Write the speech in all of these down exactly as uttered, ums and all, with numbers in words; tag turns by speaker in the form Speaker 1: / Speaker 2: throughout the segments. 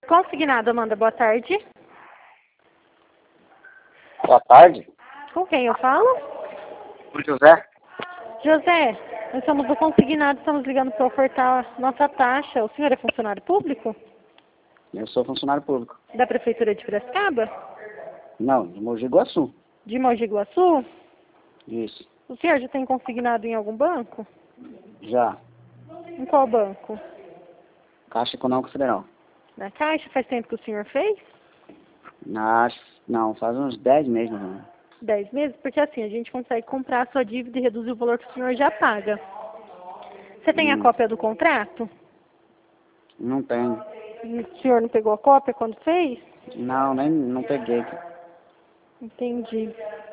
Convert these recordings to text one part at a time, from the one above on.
Speaker 1: Consignado, Amanda, boa tarde.
Speaker 2: Boa tarde.
Speaker 1: Com quem eu falo?
Speaker 2: O José.
Speaker 1: José, nós somos do Consignado, estamos ligando para ofertar nossa taxa. O senhor é funcionário público?
Speaker 2: Eu sou funcionário público.
Speaker 1: Da Prefeitura de Piracicaba?
Speaker 2: Não, de Mogi Guaçu.
Speaker 1: De Mogi Guaçu?
Speaker 2: Isso.
Speaker 1: O senhor já tem consignado em algum banco?
Speaker 2: Já.
Speaker 1: Em qual banco?
Speaker 2: Caixa Econômica Federal.
Speaker 1: Na Caixa? Faz tempo que o senhor fez?
Speaker 2: Na, não, faz uns dez meses, não.
Speaker 1: Dez meses? Porque assim, a gente consegue comprar a sua dívida e reduzir o valor que o senhor já paga. Você tem a
Speaker 2: Hum.
Speaker 1: cópia do contrato?
Speaker 2: Não tenho.
Speaker 1: O senhor não pegou a cópia quando fez?
Speaker 2: Não, nem não peguei.
Speaker 1: Entendi.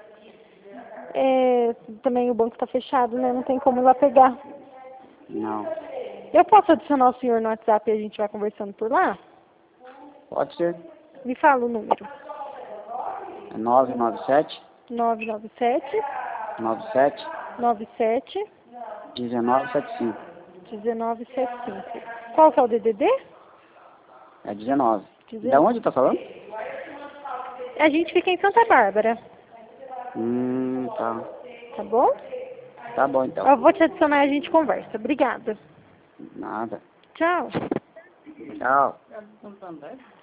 Speaker 1: É, também o banco está fechado, né? Não tem como ir lá pegar.
Speaker 2: Não.
Speaker 1: Eu posso adicionar o senhor no WhatsApp e a gente vai conversando por lá?
Speaker 2: Pode ser.
Speaker 1: Me fala o número.
Speaker 2: É nove nove sete,
Speaker 1: nove nove sete,
Speaker 2: nove sete,
Speaker 1: nove sete,
Speaker 2: um nove sete cinco.
Speaker 1: um nove sete cinco. Qual que é o D D D?
Speaker 2: É dezenove.
Speaker 1: dezenove.
Speaker 2: Da onde tá falando?
Speaker 1: A gente fica em Santa Bárbara.
Speaker 2: Hum, tá.
Speaker 1: Tá bom?
Speaker 2: Tá bom, então.
Speaker 1: Eu vou te adicionar e a gente conversa. Obrigada.
Speaker 2: Nada.
Speaker 1: Tchau.
Speaker 2: Tchau.